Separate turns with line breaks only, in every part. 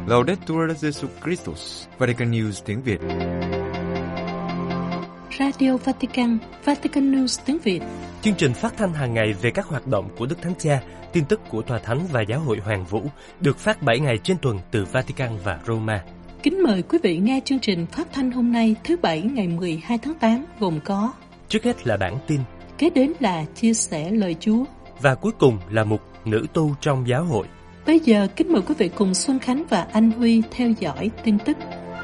Laudetur Jesus Christus, Vatican News tiếng Việt.
Radio Vatican, Vatican News tiếng Việt.
Chương trình phát thanh hàng ngày về các hoạt động của Đức Thánh Cha, tin tức của Tòa Thánh và Giáo hội Hoàng Vũ, được phát 7 ngày trên tuần từ Vatican và Roma.
Kính mời quý vị nghe chương trình phát thanh hôm nay thứ Bảy ngày 12 tháng 8 gồm có:
trước hết là bản tin,
kế đến là chia sẻ lời Chúa,
và cuối cùng là mục nữ tu trong giáo hội.
Bây giờ kính mời quý vị cùng Xuân Khánh và Anh Huy theo dõi tin tức.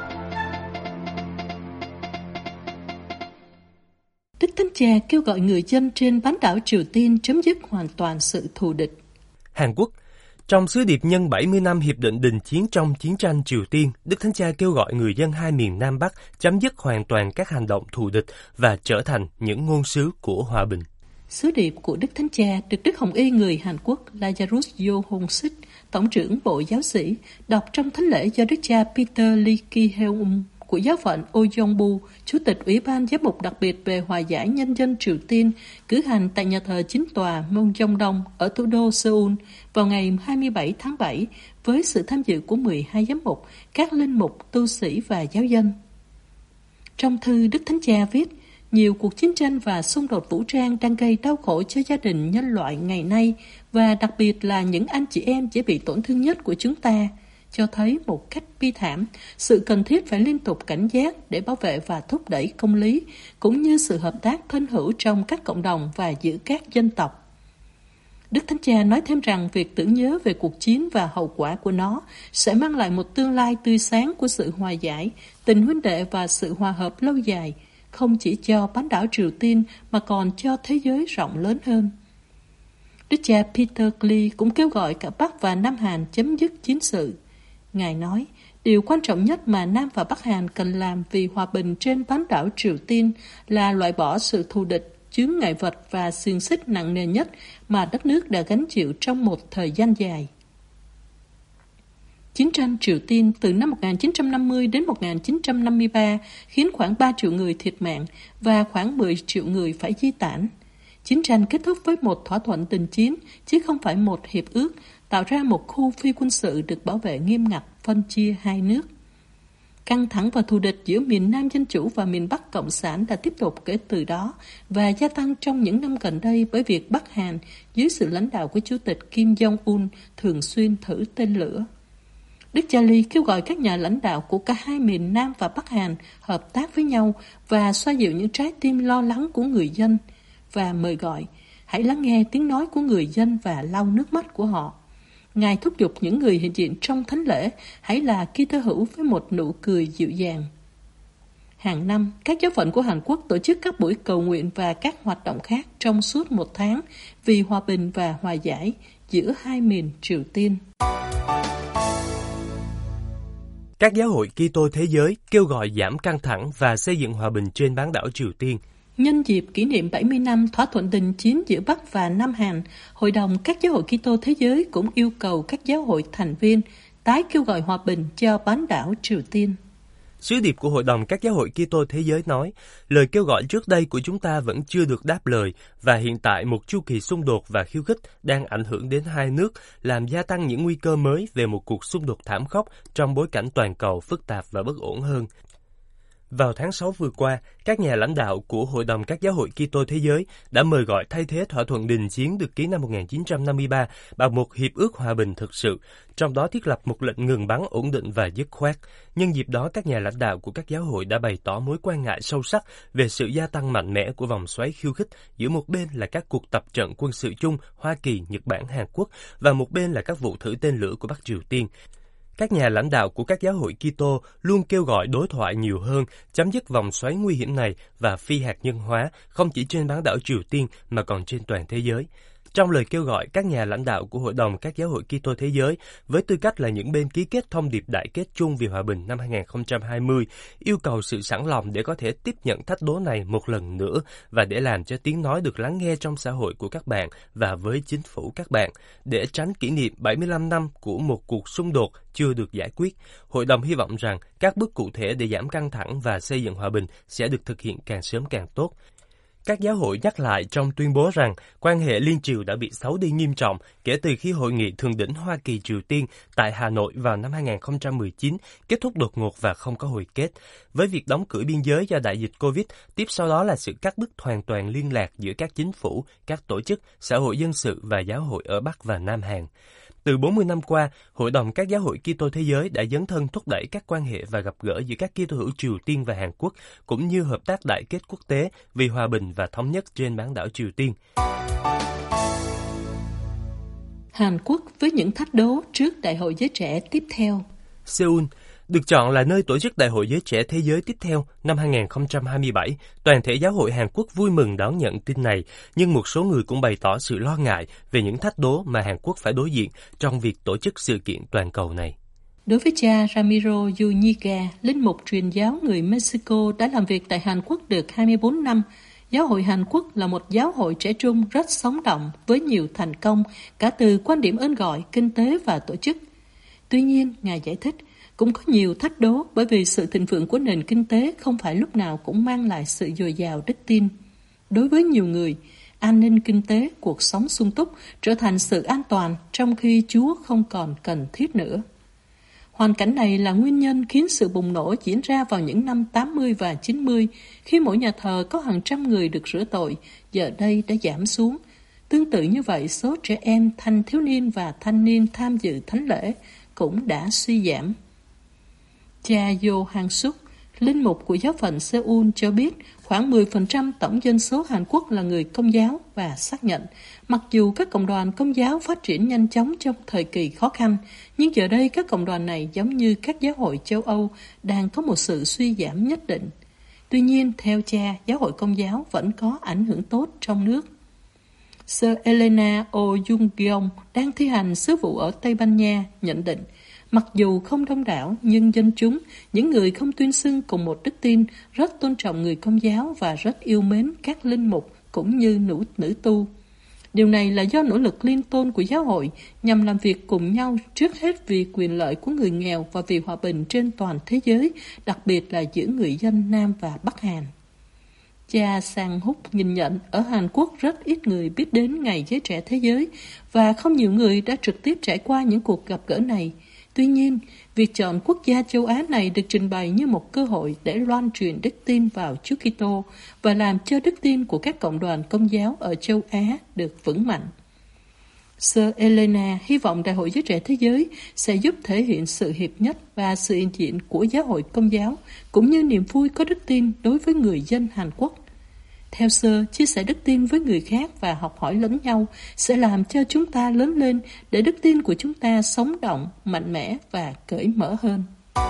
Đức Thánh Cha kêu gọi người dân trên bán đảo Triều Tiên chấm dứt hoàn toàn sự thù địch.
Hàn Quốc, trong sứ điệp nhân 70 năm Hiệp định đình chiến trong chiến tranh Triều Tiên, Đức Thánh Cha kêu gọi người dân hai miền Nam Bắc chấm dứt hoàn toàn các hành động thù địch và trở thành những ngôn sứ của hòa bình.
Sứ điệp của Đức Thánh Cha được Đức Hồng Y người Hàn Quốc Lazarus Yohong-sik, Tổng trưởng Bộ Giáo sĩ, đọc trong thánh lễ do Đức cha Peter Lee Ki-heung của giáo phận Oyongbu, Chủ tịch Ủy ban Giám mục đặc biệt về hòa giải nhân dân Triều Tiên, cử hành tại nhà thờ chính tòa Monjeongdong ở thủ đô Seoul vào ngày 27 tháng 7 với sự tham dự của 12 giám mục, các linh mục, tu sĩ và giáo dân. Trong thư, Đức Thánh Cha viết: nhiều cuộc chiến tranh và xung đột vũ trang đang gây đau khổ cho gia đình nhân loại ngày nay, và đặc biệt là những anh chị em dễ bị tổn thương nhất của chúng ta, cho thấy một cách bi thảm sự cần thiết phải liên tục cảnh giác để bảo vệ và thúc đẩy công lý, cũng như sự hợp tác thân hữu trong các cộng đồng và giữa các dân tộc. Đức Thánh Cha nói thêm rằng việc tưởng nhớ về cuộc chiến và hậu quả của nó sẽ mang lại một tương lai tươi sáng của sự hòa giải, tình huynh đệ và sự hòa hợp lâu dài, không chỉ cho bán đảo Triều Tiên mà còn cho thế giới rộng lớn hơn. Đức cha Peter Lee cũng kêu gọi cả Bắc và Nam Hàn chấm dứt chiến sự. Ngài nói, điều quan trọng nhất mà Nam và Bắc Hàn cần làm vì hòa bình trên bán đảo Triều Tiên là loại bỏ sự thù địch, chướng ngại vật và xiềng xích nặng nề nhất mà đất nước đã gánh chịu trong một thời gian dài. Chiến tranh Triều Tiên từ năm 1950 đến 1953 khiến khoảng 3 triệu người thiệt mạng và khoảng 10 triệu người phải di tản. Chiến tranh kết thúc với một thỏa thuận đình chiến, chứ không phải một hiệp ước, tạo ra một khu phi quân sự được bảo vệ nghiêm ngặt, phân chia hai nước. Căng thẳng và thù địch giữa miền Nam Dân Chủ và miền Bắc Cộng sản đã tiếp tục kể từ đó và gia tăng trong những năm gần đây bởi việc Bắc Hàn, dưới sự lãnh đạo của Chủ tịch Kim Jong-un, thường xuyên thử tên lửa. Đức cha Lee kêu gọi các nhà lãnh đạo của cả hai miền Nam và Bắc Hàn hợp tác với nhau và xoa dịu những trái tim lo lắng của người dân, và mời gọi, hãy lắng nghe tiếng nói của người dân và lau nước mắt của họ. Ngài thúc giục những người hiện diện trong thánh lễ hãy là Kitô hữu với một nụ cười dịu dàng. Hàng năm, các giáo phận của Hàn Quốc tổ chức các buổi cầu nguyện và các hoạt động khác trong suốt một tháng vì hòa bình và hòa giải giữa hai miền Triều Tiên.
Các giáo hội Kitô thế giới kêu gọi giảm căng thẳng và xây dựng hòa bình trên bán đảo Triều Tiên.
Nhân dịp kỷ niệm 70 năm thỏa thuận đình chiến giữa Bắc và Nam Hàn, Hội đồng các giáo hội Kitô thế giới cũng yêu cầu các giáo hội thành viên tái kêu gọi hòa bình cho bán đảo Triều Tiên.
Sứ điệp của Hội đồng các giáo hội Kitô thế giới nói, lời kêu gọi trước đây của chúng ta vẫn chưa được đáp lời, và hiện tại một chu kỳ xung đột và khiêu khích đang ảnh hưởng đến hai nước, làm gia tăng những nguy cơ mới về một cuộc xung đột thảm khốc trong bối cảnh toàn cầu phức tạp và bất ổn hơn. Vào tháng 6 vừa qua, các nhà lãnh đạo của Hội đồng các giáo hội Kitô thế giới đã mời gọi thay thế thỏa thuận đình chiến được ký năm 1953 bằng một hiệp ước hòa bình thực sự, trong đó thiết lập một lệnh ngừng bắn ổn định và dứt khoát. Nhân dịp đó, các nhà lãnh đạo của các giáo hội đã bày tỏ mối quan ngại sâu sắc về sự gia tăng mạnh mẽ của vòng xoáy khiêu khích, giữa một bên là các cuộc tập trận quân sự chung Hoa Kỳ, Nhật Bản, Hàn Quốc và một bên là các vụ thử tên lửa của Bắc Triều Tiên. Các nhà lãnh đạo của các giáo hội Kitô luôn kêu gọi đối thoại nhiều hơn, chấm dứt vòng xoáy nguy hiểm này và phi hạt nhân hóa không chỉ trên bán đảo Triều Tiên mà còn trên toàn thế giới. Trong lời kêu gọi, các nhà lãnh đạo của Hội đồng các giáo hội Kitô thế giới, với tư cách là những bên ký kết thông điệp đại kết chung vì hòa bình năm 2020, yêu cầu sự sẵn lòng để có thể tiếp nhận thách đố này một lần nữa và để làm cho tiếng nói được lắng nghe trong xã hội của các bạn và với chính phủ các bạn, để tránh kỷ niệm 75 năm của một cuộc xung đột chưa được giải quyết. Hội đồng hy vọng rằng các bước cụ thể để giảm căng thẳng và xây dựng hòa bình sẽ được thực hiện càng sớm càng tốt. Các giáo hội nhắc lại trong tuyên bố rằng quan hệ liên triều đã bị xấu đi nghiêm trọng kể từ khi Hội nghị Thượng đỉnh Hoa Kỳ-Triều Tiên tại Hà Nội vào năm 2019 kết thúc đột ngột và không có hồi kết. Với việc đóng cửa biên giới do đại dịch Covid, tiếp sau đó là sự cắt đứt hoàn toàn liên lạc giữa các chính phủ, các tổ chức, xã hội dân sự và giáo hội ở Bắc và Nam Hàn. Từ 40 năm qua, Hội đồng các giáo hội Kitô thế giới đã dấn thân thúc đẩy các quan hệ và gặp gỡ giữa các Kitô hữu Triều Tiên và Hàn Quốc, cũng như hợp tác đại kết quốc tế vì hòa bình và thống nhất trên bán đảo Triều Tiên.
Hàn Quốc với những thách đố trước Đại hội Giới Trẻ tiếp theo.
Seoul được chọn là nơi tổ chức Đại hội Giới Trẻ Thế giới tiếp theo năm 2027. Toàn thể giáo hội Hàn Quốc vui mừng đón nhận tin này, nhưng một số người cũng bày tỏ sự lo ngại về những thách đố mà Hàn Quốc phải đối diện trong việc tổ chức sự kiện toàn cầu này.
Đối với cha Ramiro Zúñiga, linh mục truyền giáo người Mexico đã làm việc tại Hàn Quốc được 24 năm, Giáo hội Hàn Quốc là một giáo hội trẻ trung rất sống động với nhiều thành công cả từ quan điểm ơn gọi, kinh tế và tổ chức. Tuy nhiên, Ngài giải thích, cũng có nhiều thách đố bởi vì sự thịnh vượng của nền kinh tế không phải lúc nào cũng mang lại sự dồi dào đức tin. Đối với nhiều người, an ninh kinh tế, cuộc sống sung túc trở thành sự an toàn trong khi Chúa không còn cần thiết nữa. Hoàn cảnh này là nguyên nhân khiến sự bùng nổ diễn ra vào những năm 80 và 90, khi mỗi nhà thờ có hàng trăm người được rửa tội, giờ đây đã giảm xuống. Tương tự như vậy, số trẻ em, thanh thiếu niên và thanh niên tham dự thánh lễ cũng đã suy giảm. Cha Yo Han-suk, linh mục của giáo phận Seoul cho biết khoảng 10% tổng dân số Hàn Quốc là người Công giáo và xác nhận, mặc dù các cộng đoàn Công giáo phát triển nhanh chóng trong thời kỳ khó khăn, nhưng giờ đây các cộng đoàn này giống như các giáo hội châu Âu đang có một sự suy giảm nhất định. Tuy nhiên, theo cha, giáo hội Công giáo vẫn có ảnh hưởng tốt trong nước. Sơ Elena O. Jung-gyong đang thi hành sứ vụ ở Tây Ban Nha nhận định, mặc dù không đông đảo, nhưng dân chúng, những người không tuyên xưng cùng một đức tin, rất tôn trọng người Công giáo và rất yêu mến các linh mục cũng như nữ tu. Điều này là do nỗ lực liên tôn của giáo hội nhằm làm việc cùng nhau trước hết vì quyền lợi của người nghèo và vì hòa bình trên toàn thế giới, đặc biệt là giữa người dân Nam và Bắc Hàn. Cha Sang Húc nhìn nhận ở Hàn Quốc rất ít người biết đến Ngày Giới Trẻ Thế giới và không nhiều người đã trực tiếp trải qua những cuộc gặp gỡ này. Tuy nhiên, việc chọn quốc gia châu Á này được trình bày như một cơ hội để loan truyền đức tin vào Chúa Kitô và làm cho đức tin của các cộng đoàn Công giáo ở châu Á được vững mạnh. Sơ Elena hy vọng Đại hội Giới Trẻ Thế giới sẽ giúp thể hiện sự hiệp nhất và sự hiện diện của giáo hội Công giáo, cũng như niềm vui có đức tin đối với người dân Hàn Quốc. Theo Sơ, chia sẻ đức tin với người khác và học hỏi lẫn nhau sẽ làm cho chúng ta lớn lên để đức tin của chúng ta sống động, mạnh mẽ và cởi mở hơn.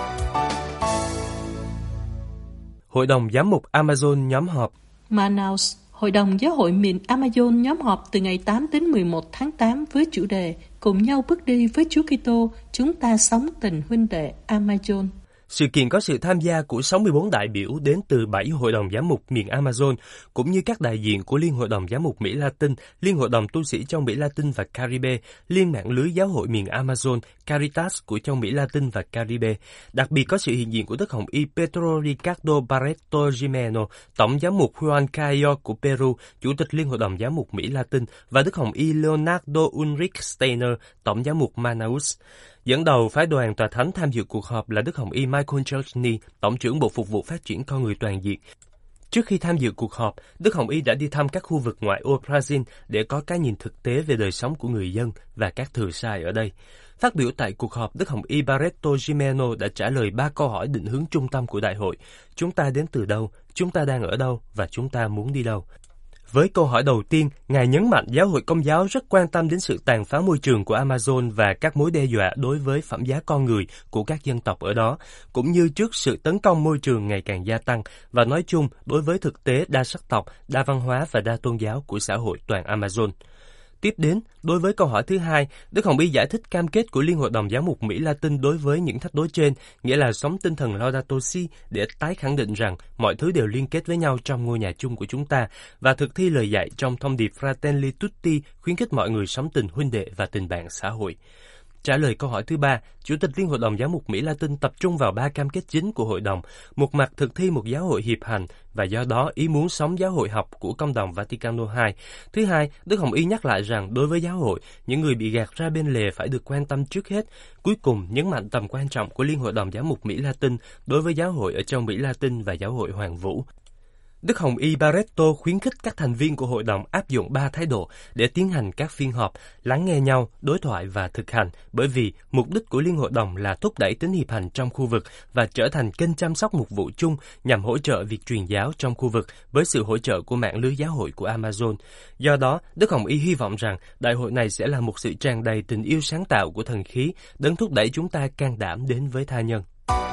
Hội đồng Giám mục Amazon nhóm họp.
Manaus, Hội đồng Giáo hội miền Amazon nhóm họp từ ngày 8 đến 11 tháng 8 với chủ đề Cùng nhau bước đi với Chúa Kitô, chúng ta sống tình huynh đệ Amazon.
Sự kiện có sự tham gia của 64 đại biểu đến từ 7 hội đồng giám mục miền Amazon, cũng như các đại diện của Liên hội đồng giám mục Mỹ Latin, Liên hội đồng tu sĩ châu Mỹ Latin và Caribe, Liên mạng lưới giáo hội miền Amazon, Caritas của châu Mỹ Latin và Caribe. Đặc biệt có sự hiện diện của Đức Hồng Y Pedro Ricardo Barreto Jimeno, Tổng giám mục Juan Cayo của Peru, Chủ tịch Liên hội đồng giám mục Mỹ Latin, và Đức Hồng Y Leonardo Ulrich Steiner, Tổng giám mục Manaus. Dẫn đầu phái đoàn tòa thánh tham dự cuộc họp là Đức Hồng Y Michael Chesney, Tổng trưởng Bộ Phục vụ Phát triển Con người toàn diện. Trước khi tham dự cuộc họp, Đức Hồng Y đã đi thăm các khu vực ngoại ô Brazil để có cái nhìn thực tế về đời sống của người dân và các thừa sai ở đây. Phát biểu tại cuộc họp, Đức Hồng Y Barreto Jimeno đã trả lời 3 câu hỏi định hướng trung tâm của đại hội. Chúng ta đến từ đâu, chúng ta đang ở đâu và chúng ta muốn đi đâu? Với câu hỏi đầu tiên, Ngài nhấn mạnh giáo hội Công giáo rất quan tâm đến sự tàn phá môi trường của Amazon và các mối đe dọa đối với phẩm giá con người của các dân tộc ở đó, cũng như trước sự tấn công môi trường ngày càng gia tăng và nói chung đối với thực tế đa sắc tộc, đa văn hóa và đa tôn giáo của xã hội toàn Amazon. Tiếp đến, đối với câu hỏi thứ hai, Đức Hồng Y giải thích cam kết của Liên hội đồng giám mục Mỹ Latin đối với những thách đố trên, nghĩa là sống tinh thần Laudato Si để tái khẳng định rằng mọi thứ đều liên kết với nhau trong ngôi nhà chung của chúng ta và thực thi lời dạy trong thông điệp Fratelli Tutti khuyến khích mọi người sống tình huynh đệ và tình bạn xã hội. Trả lời câu hỏi thứ ba, Chủ tịch Liên hội đồng Giám mục Mỹ Latin tập trung vào 3 cam kết chính của hội đồng, một mặt thực thi một giáo hội hiệp hành và do đó ý muốn sống giáo hội học của Công đồng Vaticano II. Thứ hai, Đức Hồng Y nhắc lại rằng đối với giáo hội, những người bị gạt ra bên lề phải được quan tâm trước hết. Cuối cùng, nhấn mạnh tầm quan trọng của Liên hội đồng Giám mục Mỹ Latin đối với giáo hội ở châu Mỹ Latin và giáo hội Hoàng Vũ. Đức Hồng Y Barreto khuyến khích các thành viên của hội đồng áp dụng 3 thái độ để tiến hành các phiên họp, lắng nghe nhau, đối thoại và thực hành, bởi vì mục đích của Liên hội đồng là thúc đẩy tính hiệp hành trong khu vực và trở thành kênh chăm sóc mục vụ chung nhằm hỗ trợ việc truyền giáo trong khu vực với sự hỗ trợ của mạng lưới giáo hội của Amazon. Do đó, Đức Hồng Y hy vọng rằng đại hội này sẽ là một sự tràn đầy tình yêu sáng tạo của thần khí, đấng thúc đẩy chúng ta can đảm đến với tha nhân.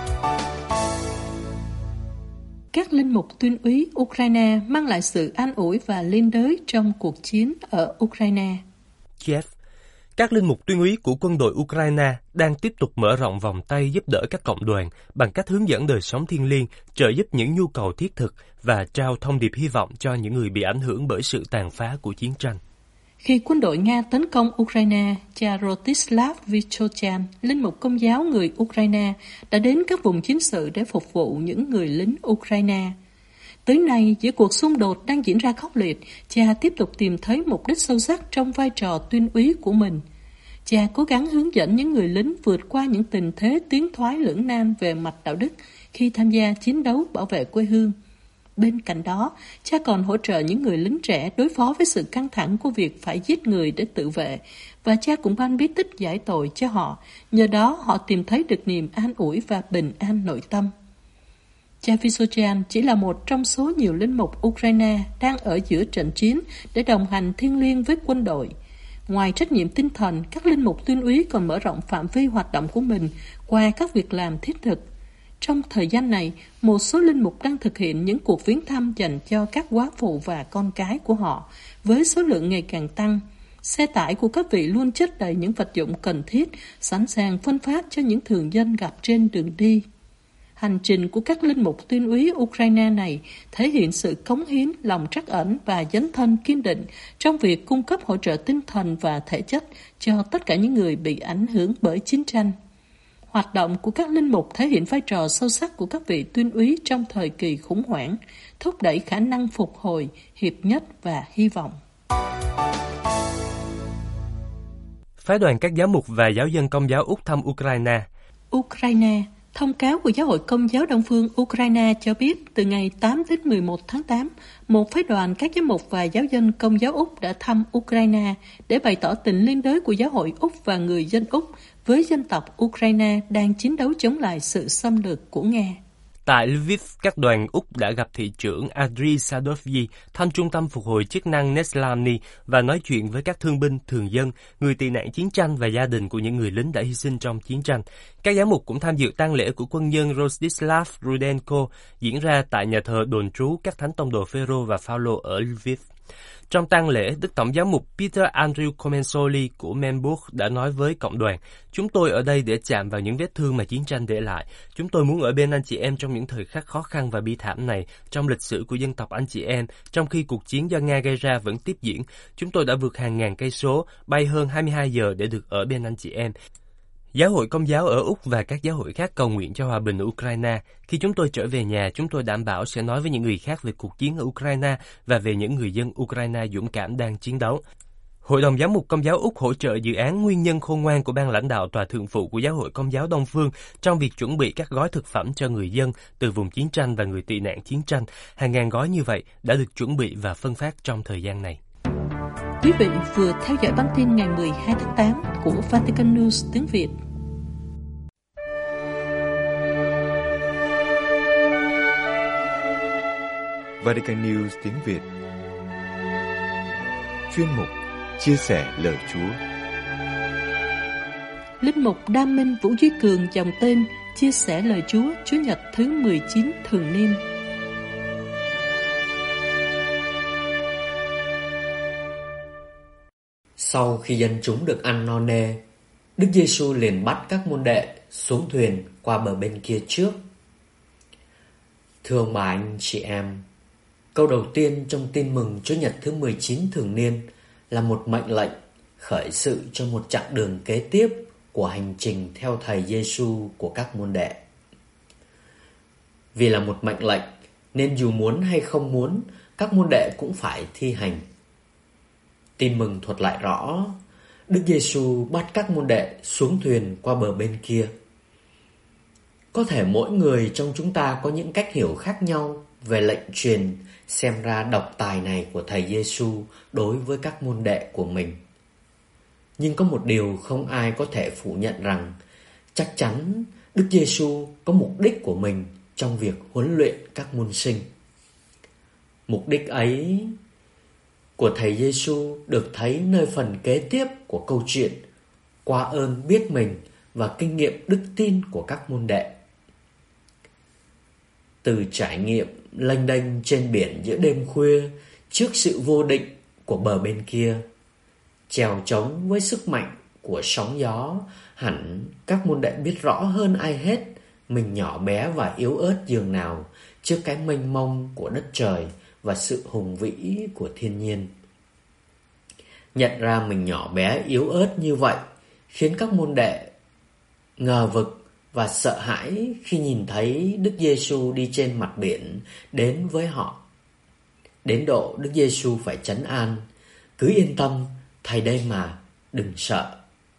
Các linh mục tuyên úy Ukraine mang lại sự an ủi và liên đới trong cuộc chiến ở Ukraine.
Kiev. Các linh mục tuyên úy của quân đội Ukraine đang tiếp tục mở rộng vòng tay giúp đỡ các cộng đoàn bằng cách hướng dẫn đời sống thiêng liêng, trợ giúp những nhu cầu thiết thực và trao thông điệp hy vọng cho những người bị ảnh hưởng bởi sự tàn phá của chiến tranh.
Khi quân đội Nga tấn công Ukraine, cha Rostislav Vychochan, linh mục Công giáo người Ukraine, đã đến các vùng chiến sự để phục vụ những người lính Ukraine. Tới nay, giữa cuộc xung đột đang diễn ra khốc liệt, cha tiếp tục tìm thấy mục đích sâu sắc trong vai trò tuyên úy của mình. Cha cố gắng hướng dẫn những người lính vượt qua những tình thế tiến thoái lưỡng nan về mặt đạo đức khi tham gia chiến đấu bảo vệ quê hương. Bên cạnh đó, cha còn hỗ trợ những người lính trẻ đối phó với sự căng thẳng của việc phải giết người để tự vệ, và cha cũng ban bí tích giải tội cho họ, nhờ đó họ tìm thấy được niềm an ủi và bình an nội tâm. Cha Vychochan chỉ là một trong số nhiều linh mục Ukraine đang ở giữa trận chiến để đồng hành thiêng liêng với quân đội. Ngoài trách nhiệm tinh thần, các linh mục tuyên úy còn mở rộng phạm vi hoạt động của mình qua các việc làm thiết thực. Trong thời gian này, một số linh mục đang thực hiện những cuộc viếng thăm dành cho các góa phụ và con cái của họ, với số lượng ngày càng tăng. Xe tải của các vị luôn chất đầy những vật dụng cần thiết, sẵn sàng phân phát cho những thường dân gặp trên đường đi. Hành trình của các linh mục tuyên úy Ukraine này thể hiện sự cống hiến, lòng trắc ẩn và dấn thân kiên định trong việc cung cấp hỗ trợ tinh thần và thể chất cho tất cả những người bị ảnh hưởng bởi chiến tranh. Hoạt động của các linh mục thể hiện vai trò sâu sắc của các vị tuyên úy trong thời kỳ khủng hoảng, thúc đẩy khả năng phục hồi, hiệp nhất và hy vọng.
Phái đoàn các giám mục và giáo dân Công giáo Úc thăm Ukraine.
Ukraine. Thông cáo của Giáo hội Công giáo Đông phương Ukraine cho biết từ ngày 8 đến 11 tháng 8, một phái đoàn các giám mục và giáo dân Công giáo Úc đã thăm Ukraine để bày tỏ tình liên đới của giáo hội Úc và người dân Úc với dân tộc Ukraine đang chiến đấu chống lại sự xâm lược của Nga.
Tại Lviv, các đoàn Úc đã gặp thị trưởng Andriy Sadovyi, thăm trung tâm phục hồi chức năng Neslavny và nói chuyện với các thương binh, thường dân, người tị nạn chiến tranh và gia đình của những người lính đã hy sinh trong chiến tranh. Các giám mục cũng tham dự tang lễ của quân nhân Rostislav Rudenko diễn ra tại nhà thờ đồn trú các thánh tông đồ Phêrô và Phaolô ở Lviv. Trong tang lễ, Đức Tổng giám mục Peter Andrew Comensoli của Memburg đã nói với cộng đoàn: "Chúng tôi ở đây để chạm vào những vết thương mà chiến tranh để lại. Chúng tôi muốn ở bên anh chị em trong những thời khắc khó khăn và bi thảm này trong lịch sử của dân tộc anh chị em, trong khi cuộc chiến do Nga gây ra vẫn tiếp diễn. Chúng tôi đã vượt hàng ngàn cây số, bay hơn 22 giờ để được ở bên anh chị em." Giáo hội Công giáo ở Úc và các giáo hội khác cầu nguyện cho hòa bình ở Ukraine. Khi chúng tôi trở về nhà, chúng tôi đảm bảo sẽ nói với những người khác về cuộc chiến ở Ukraine và về những người dân Ukraine dũng cảm đang chiến đấu. Hội đồng Giám mục Công giáo Úc hỗ trợ dự án Nguyên nhân khôn ngoan của ban lãnh đạo tòa thượng phụ của Giáo hội Công giáo Đông phương trong việc chuẩn bị các gói thực phẩm cho người dân từ vùng chiến tranh và người tị nạn chiến tranh. Hàng ngàn gói như vậy đã được chuẩn bị và phân phát trong thời gian này.
Quý vị vừa theo dõi bản tin ngày 12 tháng 8 của Vatican News tiếng Việt.
Vatican News tiếng Việt. Chuyên mục chia sẻ lời Chúa.
Linh mục Đam Minh Vũ Duy Cường dòng tên chia sẻ lời Chúa Chủ nhật thứ 19 thường niên.
Sau khi dân chúng được ăn no nê, Đức Giêsu liền bắt các môn đệ xuống thuyền qua bờ bên kia trước. Thưa ông bà anh chị em, câu đầu tiên trong tin mừng Chúa nhật thứ 19 thường niên là một mệnh lệnh khởi sự cho một chặng đường kế tiếp của hành trình theo thầy Giêsu của các môn đệ. Vì là một mệnh lệnh nên dù muốn hay không muốn, các môn đệ cũng phải thi hành. Tin mừng thuật lại rõ, Đức Giêsu bắt các môn đệ xuống thuyền qua bờ bên kia. Có thể mỗi người trong chúng ta có những cách hiểu khác nhau về lệnh truyền xem ra độc tài này của thầy Giêsu đối với các môn đệ của mình. Nhưng có một điều không ai có thể phủ nhận rằng chắc chắn Đức Giêsu có mục đích của mình trong việc huấn luyện các môn sinh. Mục đích ấy của thầy Giêsu được thấy nơi phần kế tiếp của câu chuyện qua ơn biết mình và kinh nghiệm đức tin của các môn đệ. Từ trải nghiệm lênh đênh trên biển giữa đêm khuya trước sự vô định của bờ bên kia, chèo chống với sức mạnh của sóng gió, hẳn các môn đệ biết rõ hơn ai hết mình nhỏ bé và yếu ớt dường nào trước cái mênh mông của đất trời và sự hùng vĩ của thiên nhiên. Nhận ra mình nhỏ bé yếu ớt như vậy khiến các môn đệ ngờ vực và sợ hãi khi nhìn thấy Đức Giêsu đi trên mặt biển đến với họ. Đến độ Đức Giêsu phải trấn an: "Cứ yên tâm, thầy đây mà, đừng sợ."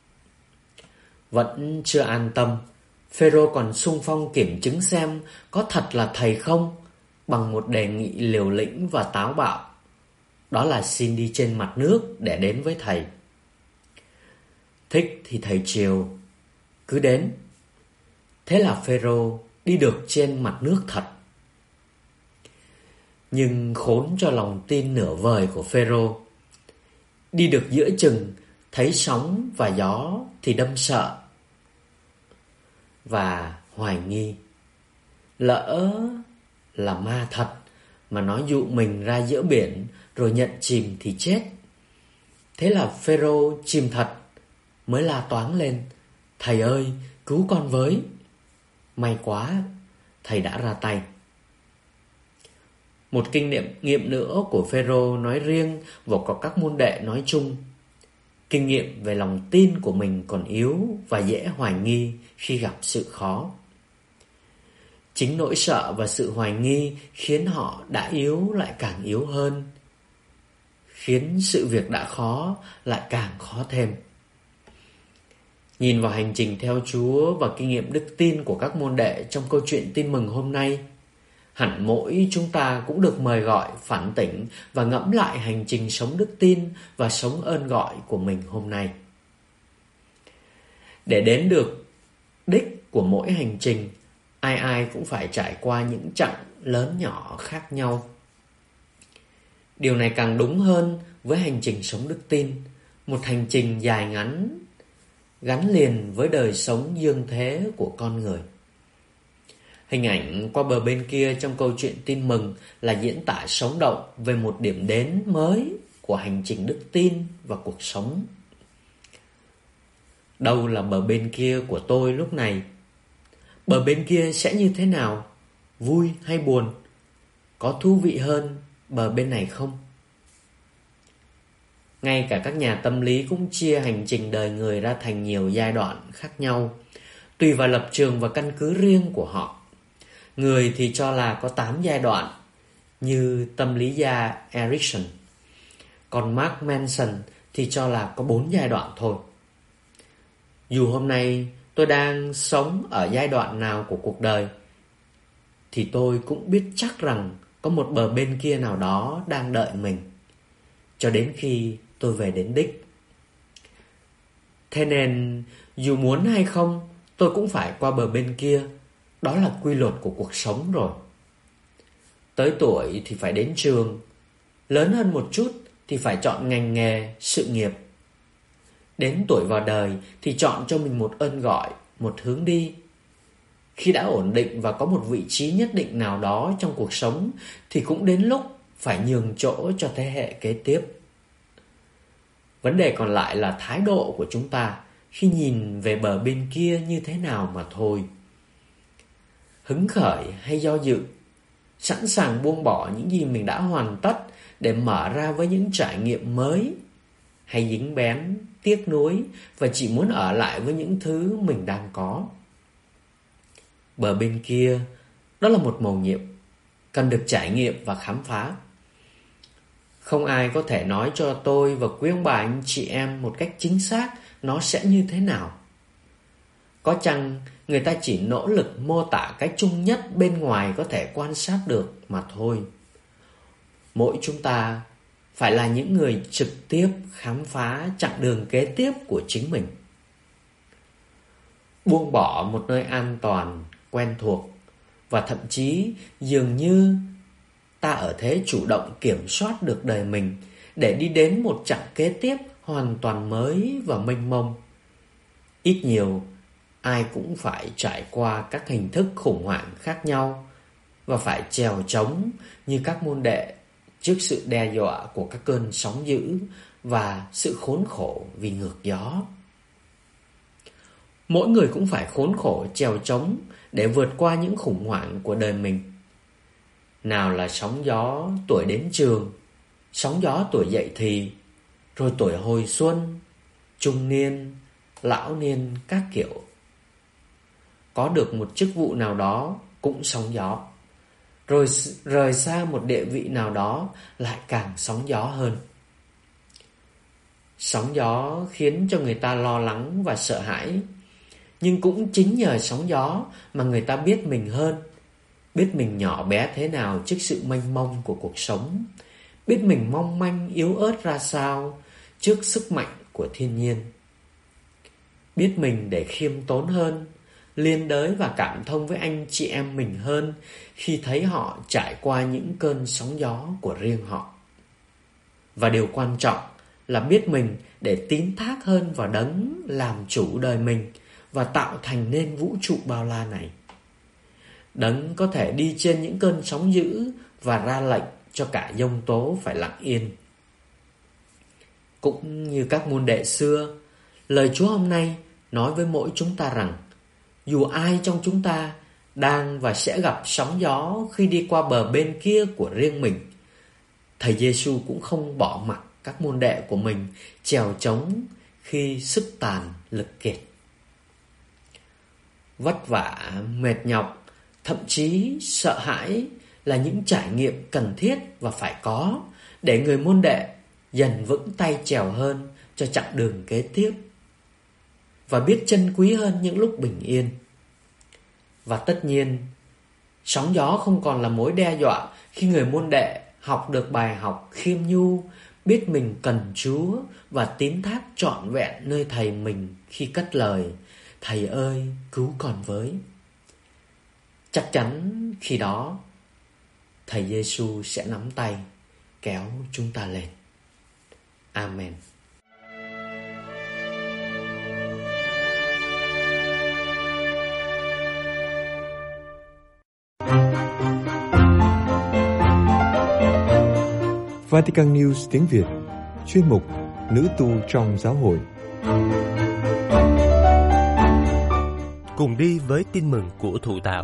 Vẫn chưa an tâm, Phêrô còn xung phong kiểm chứng xem có thật là thầy không, bằng một đề nghị liều lĩnh và táo bạo. Đó là xin đi trên mặt nước để đến với thầy. Thích thì thầy chiều, cứ đến. Thế là Phêrô đi được trên mặt nước thật. Nhưng khốn cho lòng tin nửa vời của Phêrô. Đi được giữa chừng, thấy sóng và gió thì đâm sợ và hoài nghi. Lỡ là ma thật mà nó dụ mình ra giữa biển rồi nhận chìm thì chết. Thế là Phêrô chìm thật, mới la toáng lên: "Thầy ơi, cứu con với!" May quá, thầy đã ra tay. Một kinh nghiệm nữa của Phêrô nói riêng và có các môn đệ nói chung. Kinh nghiệm về lòng tin của mình còn yếu và dễ hoài nghi khi gặp sự khó. Chính nỗi sợ và sự hoài nghi khiến họ đã yếu lại càng yếu hơn, khiến sự việc đã khó lại càng khó thêm. Nhìn vào hành trình theo Chúa và kinh nghiệm đức tin của các môn đệ trong câu chuyện tin mừng hôm nay, hẳn mỗi chúng ta cũng được mời gọi phản tỉnh và ngẫm lại hành trình sống đức tin và sống ơn gọi của mình hôm nay. Để đến được đích của mỗi hành trình, ai ai cũng phải trải qua những chặng lớn nhỏ khác nhau. Điều này càng đúng hơn với hành trình sống đức tin, một hành trình dài ngắn gắn liền với đời sống dương thế của con người. Hình ảnh qua bờ bên kia trong câu chuyện tin mừng là diễn tả sống động về một điểm đến mới của hành trình đức tin và cuộc sống. Đâu là bờ bên kia của tôi lúc này? Bờ bên kia sẽ như thế nào? Vui hay buồn? Có thú vị hơn bờ bên này không? Ngay cả các nhà tâm lý cũng chia hành trình đời người ra thành nhiều giai đoạn khác nhau, tùy vào lập trường và căn cứ riêng của họ. Người thì cho là có 8 giai đoạn, như tâm lý gia Erikson. Còn Mark Manson thì cho là có 4 giai đoạn thôi. Dù hôm nay tôi đang sống ở giai đoạn nào của cuộc đời, thì tôi cũng biết chắc rằng có một bờ bên kia nào đó đang đợi mình, cho đến khi tôi về đến đích. Thế nên, dù muốn hay không, tôi cũng phải qua bờ bên kia. Đó là quy luật của cuộc sống rồi. Tới tuổi thì phải đến trường, lớn hơn một chút thì phải chọn ngành nghề, sự nghiệp. Đến tuổi vào đời thì chọn cho mình một ơn gọi, một hướng đi. Khi đã ổn định và có một vị trí nhất định nào đó trong cuộc sống thì cũng đến lúc phải nhường chỗ cho thế hệ kế tiếp. Vấn đề còn lại là thái độ của chúng ta khi nhìn về bờ bên kia như thế nào mà thôi. Hứng khởi hay do dự, sẵn sàng buông bỏ những gì mình đã hoàn tất để mở ra với những trải nghiệm mới, hay dính bén, tiếc nuối và chỉ muốn ở lại với những thứ mình đang có. Bờ bên kia, đó là một mầu nhiệm cần được trải nghiệm và khám phá. Không ai có thể nói cho tôi và quý ông bà anh chị em một cách chính xác nó sẽ như thế nào. Có chăng người ta chỉ nỗ lực mô tả cái chung nhất bên ngoài có thể quan sát được mà thôi. Mỗi chúng ta phải là những người trực tiếp khám phá chặng đường kế tiếp của chính mình. Buông bỏ một nơi an toàn, quen thuộc và thậm chí dường như ta ở thế chủ động kiểm soát được đời mình để đi đến một chặng kế tiếp hoàn toàn mới và mênh mông. Ít nhiều, ai cũng phải trải qua các hình thức khủng hoảng khác nhau và phải trèo trống như các môn đệ trước sự đe dọa của các cơn sóng dữ và sự khốn khổ vì ngược gió. Mỗi người cũng phải khốn khổ trèo trống để vượt qua những khủng hoảng của đời mình. Nào là sóng gió tuổi đến trường, sóng gió tuổi dậy thì, rồi tuổi hồi xuân, trung niên, lão niên các kiểu. Có được một chức vụ nào đó cũng sóng gió, rồi rời xa một địa vị nào đó lại càng sóng gió hơn. Sóng gió khiến cho người ta lo lắng và sợ hãi, nhưng cũng chính nhờ sóng gió mà người ta biết mình hơn, biết mình nhỏ bé thế nào trước sự mênh mông của cuộc sống, biết mình mong manh yếu ớt ra sao trước sức mạnh của thiên nhiên, biết mình để khiêm tốn hơn, liên đới và cảm thông với anh chị em mình hơn khi thấy họ trải qua những cơn sóng gió của riêng họ. Và điều quan trọng là biết mình để tín thác hơn vào đấng làm chủ đời mình và tạo thành nên vũ trụ bao la này. Đấng có thể đi trên những cơn sóng dữ và ra lệnh cho cả giông tố phải lặng yên. Cũng như các môn đệ xưa, lời Chúa hôm nay nói với mỗi chúng ta rằng dù ai trong chúng ta đang và sẽ gặp sóng gió khi đi qua bờ bên kia của riêng mình, Thầy Giêsu cũng không bỏ mặc các môn đệ của mình trèo trống khi sức tàn lực kiệt. Vất vả, mệt nhọc, thậm chí sợ hãi là những trải nghiệm cần thiết và phải có để người môn đệ dần vững tay trèo hơn cho chặng đường kế tiếp và biết trân quý hơn những lúc bình yên. Và tất nhiên, sóng gió không còn là mối đe dọa khi người môn đệ học được bài học khiêm nhu, biết mình cần Chúa và tín thác trọn vẹn nơi Thầy mình khi cất lời: Thầy ơi, cứu con với. Chắc chắn khi đó, Thầy Giêsu sẽ nắm tay, kéo chúng ta lên. Amen.
Vatican News tiếng Việt, chuyên mục Nữ tu trong giáo hội.
Cùng đi với tin mừng của Thụ Tạo.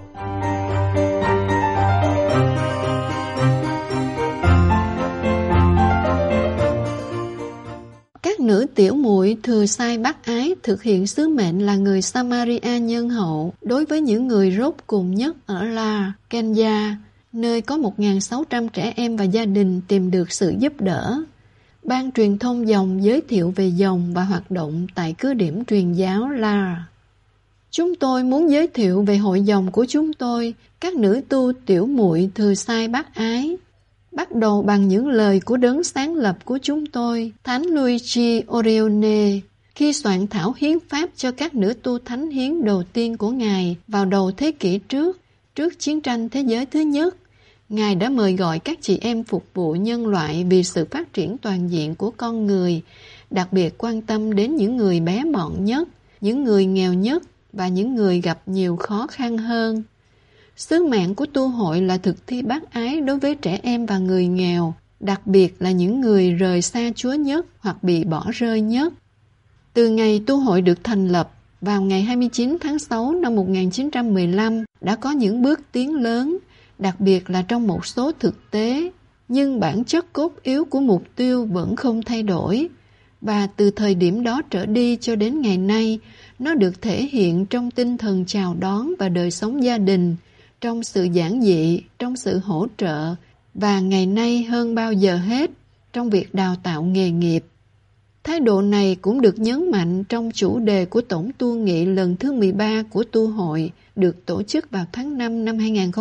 Các nữ tiểu muội thừa sai bác ái thực hiện sứ mệnh là người Samaria nhân hậu đối với những người rốt cùng nhất ở La, Kenya, nơi có 1.600 trẻ em và gia đình tìm được sự giúp đỡ. Ban truyền thông dòng giới thiệu về dòng và hoạt động tại cứ điểm truyền giáo La. Chúng tôi muốn giới thiệu về hội dòng của chúng tôi, các nữ tu tiểu muội thừa sai bác ái. Bắt đầu bằng những lời của đấng sáng lập của chúng tôi, Thánh Luigi Orione, khi soạn thảo hiến pháp cho các nữ tu thánh hiến đầu tiên của Ngài vào đầu thế kỷ trước chiến tranh thế giới thứ nhất. Ngài đã mời gọi các chị em phục vụ nhân loại vì sự phát triển toàn diện của con người, đặc biệt quan tâm đến những người bé mọn nhất, những người nghèo nhất và những người gặp nhiều khó khăn hơn. Sứ mạng của tu hội là thực thi bác ái đối với trẻ em và người nghèo, đặc biệt là những người rời xa Chúa nhất hoặc bị bỏ rơi nhất. Từ ngày tu hội được thành lập, vào ngày 29 tháng 6 năm 1915 đã có những bước tiến lớn, đặc biệt là trong một số thực tế, nhưng bản chất cốt yếu của mục tiêu vẫn không thay đổi.
Và từ thời điểm đó trở đi cho đến ngày nay, nó được thể hiện trong tinh thần chào đón và đời sống gia đình, trong sự giản dị, trong sự hỗ trợ, và ngày nay hơn bao giờ hết, trong việc đào tạo nghề nghiệp. Thái độ này cũng được nhấn mạnh trong chủ đề của Tổng tu nghị lần thứ 13 của tu hội, được tổ chức vào tháng 5 năm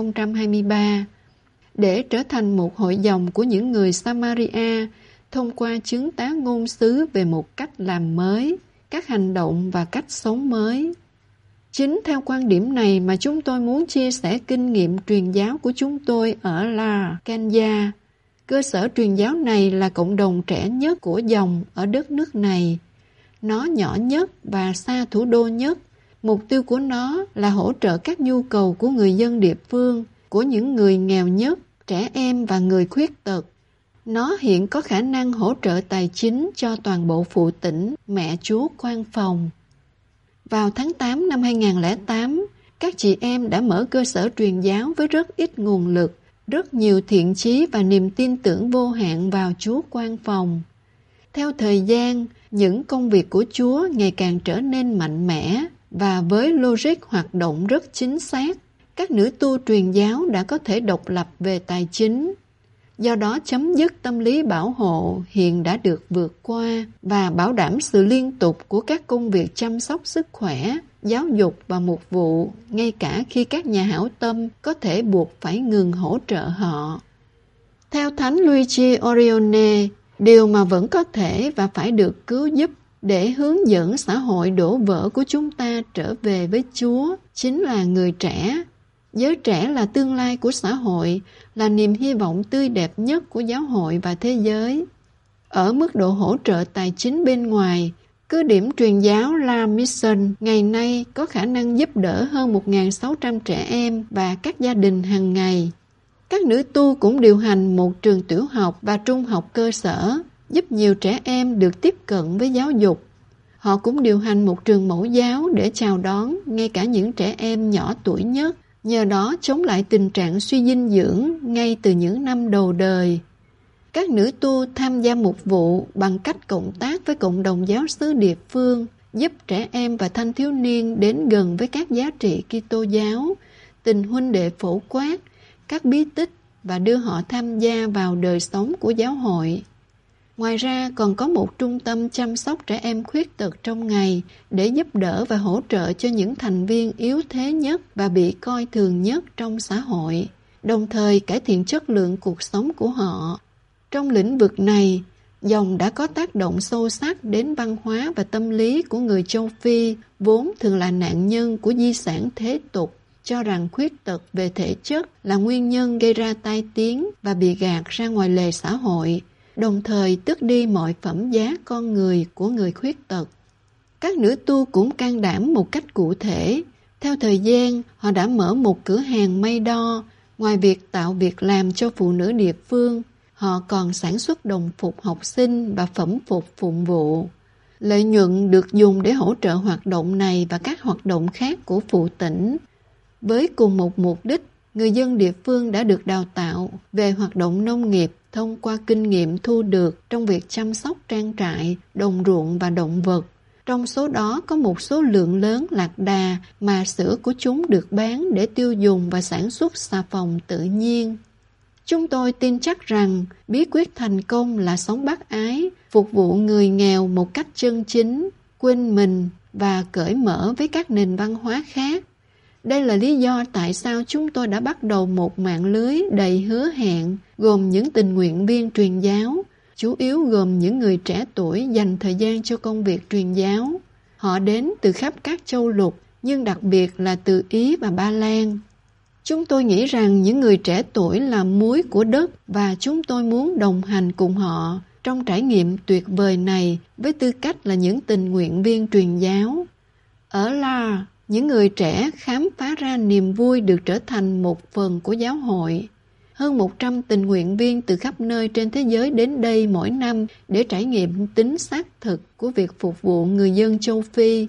2023. Để trở thành một hội dòng của những người Samaria, thông qua chứng tá ngôn sứ về một cách làm mới, các hành động và cách sống mới. Chính theo quan điểm này mà chúng tôi muốn chia sẻ kinh nghiệm truyền giáo của chúng tôi ở La Kenya. Cơ sở truyền giáo này là cộng đồng trẻ nhất của dòng ở đất nước này. Nó nhỏ nhất và xa thủ đô nhất. Mục tiêu của nó là hỗ trợ các nhu cầu của người dân địa phương, của những người nghèo nhất, trẻ em và người khuyết tật. Nó hiện có khả năng hỗ trợ tài chính cho toàn bộ phụ tỉnh Mẹ Chúa Quan Phòng. Vào tháng 8 năm 2008, các chị em đã mở cơ sở truyền giáo với rất ít nguồn lực, rất nhiều thiện chí và niềm tin tưởng vô hạn vào Chúa Quan Phòng. Theo thời gian, những công việc của Chúa ngày càng trở nên mạnh mẽ và với logic hoạt động rất chính xác, các nữ tu truyền giáo đã có thể độc lập về tài chính. Do đó chấm dứt tâm lý bảo hộ hiện đã được vượt qua và bảo đảm sự liên tục của các công việc chăm sóc sức khỏe, giáo dục và mục vụ, ngay cả khi các nhà hảo tâm có thể buộc phải ngừng hỗ trợ họ. Theo Thánh Luigi Orione, điều mà vẫn có thể và phải được cứu giúp để hướng dẫn xã hội đổ vỡ của chúng ta trở về với Chúa chính là người trẻ. Giới trẻ là tương lai của xã hội, là niềm hy vọng tươi đẹp nhất của giáo hội và thế giới. Ở mức độ hỗ trợ tài chính bên ngoài, cứ điểm truyền giáo La Mission ngày nay có khả năng giúp đỡ hơn 1.600 trẻ em và các gia đình hàng ngày. Các nữ tu cũng điều hành một trường tiểu học và trung học cơ sở, giúp nhiều trẻ em được tiếp cận với giáo dục. Họ cũng điều hành một trường mẫu giáo để chào đón ngay cả những trẻ em nhỏ tuổi nhất, nhờ đó chống lại tình trạng suy dinh dưỡng ngay từ những năm đầu đời. Các nữ tu tham gia mục vụ bằng cách cộng tác với cộng đồng giáo xứ địa phương, giúp trẻ em và thanh thiếu niên đến gần với các giá trị Kitô giáo, tình huynh đệ phổ quát, các bí tích và đưa họ tham gia vào đời sống của giáo hội. Ngoài ra còn có một trung tâm chăm sóc trẻ em khuyết tật trong ngày để giúp đỡ và hỗ trợ cho những thành viên yếu thế nhất và bị coi thường nhất trong xã hội, đồng thời cải thiện chất lượng cuộc sống của họ. Trong lĩnh vực này, dòng đã có tác động sâu sắc đến văn hóa và tâm lý của người châu Phi, vốn thường là nạn nhân của di sản thế tục, cho rằng khuyết tật về thể chất là nguyên nhân gây ra tai tiếng và bị gạt ra ngoài lề xã hội, đồng thời tước đi mọi phẩm giá con người của người khuyết tật. Các nữ tu cũng can đảm một cách cụ thể. Theo thời gian, họ đã mở một cửa hàng may đo. Ngoài việc tạo việc làm cho phụ nữ địa phương, họ còn sản xuất đồng phục học sinh và phẩm phục phụng vụ. Lợi nhuận được dùng để hỗ trợ hoạt động này và các hoạt động khác của phụ tỉnh. Với cùng một mục đích, người dân địa phương đã được đào tạo về hoạt động nông nghiệp thông qua kinh nghiệm thu được trong việc chăm sóc trang trại, đồng ruộng và động vật. Trong số đó có một số lượng lớn lạc đà mà sữa của chúng được bán để tiêu dùng và sản xuất xà phòng tự nhiên. Chúng tôi tin chắc rằng bí quyết thành công là sống bác ái, phục vụ người nghèo một cách chân chính, quên mình và cởi mở với các nền văn hóa khác. Đây là lý do tại sao chúng tôi đã bắt đầu một mạng lưới đầy hứa hẹn, gồm những tình nguyện viên truyền giáo, chủ yếu gồm những người trẻ tuổi dành thời gian cho công việc truyền giáo. Họ đến từ khắp các châu lục, nhưng đặc biệt là từ Ý và Ba Lan. Chúng tôi nghĩ rằng những người trẻ tuổi là muối của đất và chúng tôi muốn đồng hành cùng họ trong trải nghiệm tuyệt vời này với tư cách là những tình nguyện viên truyền giáo. Ở La, những người trẻ khám phá ra niềm vui được trở thành một phần của giáo hội. Hơn 100 tình nguyện viên từ khắp nơi trên thế giới đến đây mỗi năm để trải nghiệm tính xác thực của việc phục vụ người dân châu Phi.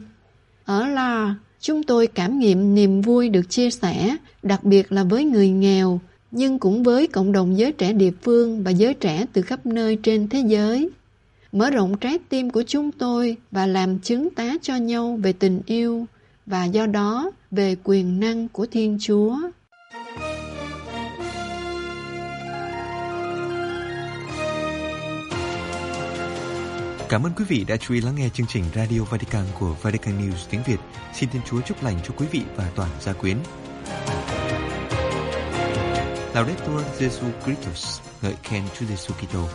Ở La, chúng tôi cảm nghiệm niềm vui được chia sẻ, đặc biệt là với người nghèo, nhưng cũng với cộng đồng giới trẻ địa phương và giới trẻ từ khắp nơi trên thế giới. mở rộng trái tim của chúng tôi và làm chứng tá cho nhau về tình yêu và do đó về quyền năng của Thiên Chúa.
Cảm ơn quý vị đã chú ý lắng nghe chương trình Radio Vatican của Vatican News tiếng Việt. Xin Thiên Chúa chúc lành cho quý vị và toàn gia quyến. Laudetur Jesu Christus, ngợi khen Chúa Giêsu Kitô.